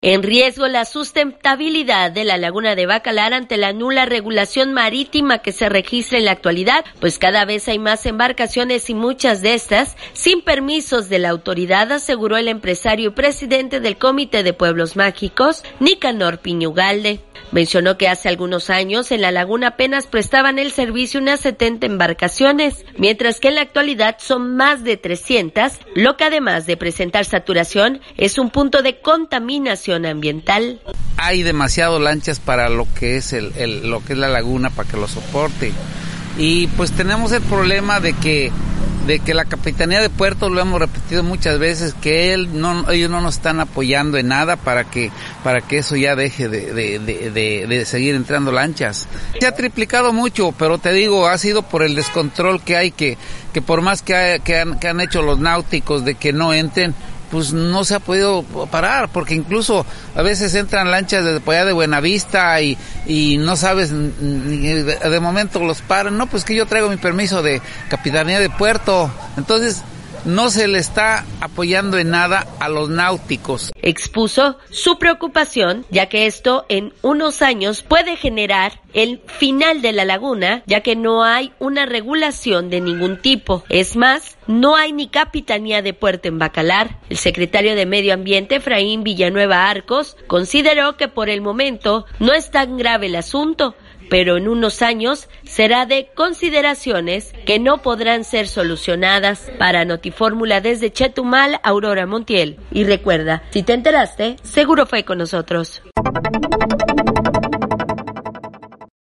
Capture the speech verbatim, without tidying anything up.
En riesgo la sustentabilidad de la laguna de Bacalar ante la nula regulación marítima que se registra en la actualidad, pues cada vez hay más embarcaciones y muchas de estas sin permisos de la autoridad, aseguró el empresario y presidente del Comité de Pueblos Mágicos, Nicanor Piñugalde. Mencionó que hace algunos años en la laguna apenas prestaban el servicio unas setenta embarcaciones, mientras que en la actualidad son más de trescientas, lo que además de presentar saturación es un punto de contaminación ambiental. Hay demasiado lanchas para lo que es el, el lo que es la laguna para que lo soporte, y pues tenemos el problema de que de que la Capitanía de Puertos, lo hemos repetido muchas veces, que él no, ellos no nos están apoyando en nada para que para que eso ya deje de, de, de, de, de seguir entrando lanchas. Se ha triplicado mucho, pero te digo, ha sido por el descontrol que hay, que que por más que, hay, que, han, que han hecho los náuticos de que no entren, pues no se ha podido parar, porque incluso a veces entran lanchas desde allá de Buenavista y, y no sabes, de, de momento los paran, no, pues que yo traigo mi permiso de Capitanía de Puerto, entonces no se le está apoyando en nada a los náuticos. Expuso su preocupación, ya que esto en unos años puede generar el final de la laguna, ya que no hay una regulación de ningún tipo. Es más, no hay ni Capitanía de Puerto en Bacalar. El secretario de Medio Ambiente, Efraín Villanueva Arcos, consideró que por el momento no es tan grave el asunto, pero en unos años será de consideraciones que no podrán ser solucionadas. Para Notifórmula desde Chetumal, Aurora Montiel. Y recuerda, si te enteraste, seguro fue con nosotros.